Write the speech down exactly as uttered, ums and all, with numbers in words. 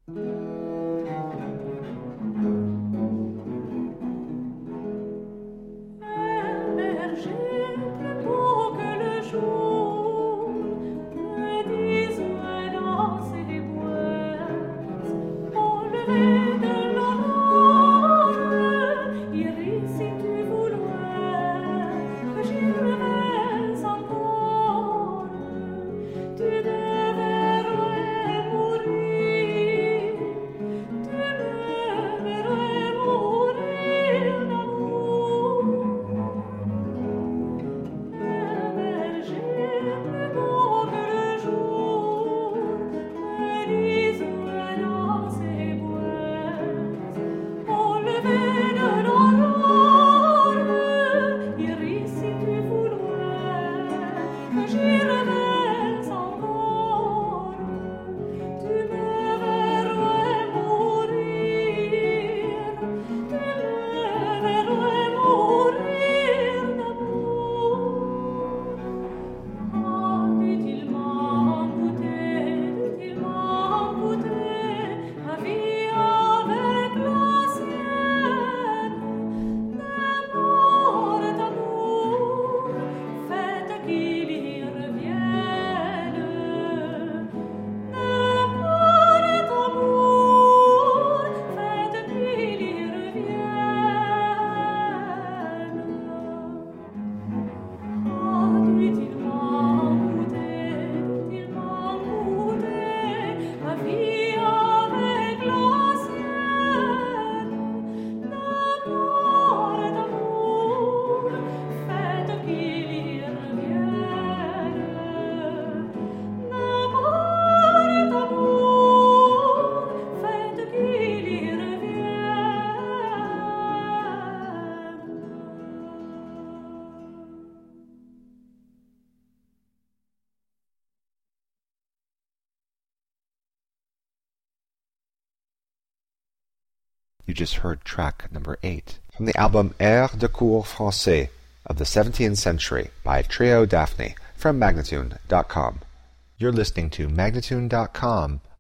You just heard track number eight from the album Airs de Cour Français of the seventeenth century by Trio Daphne from Magnatune dot com. You're listening to Magnatune dot com,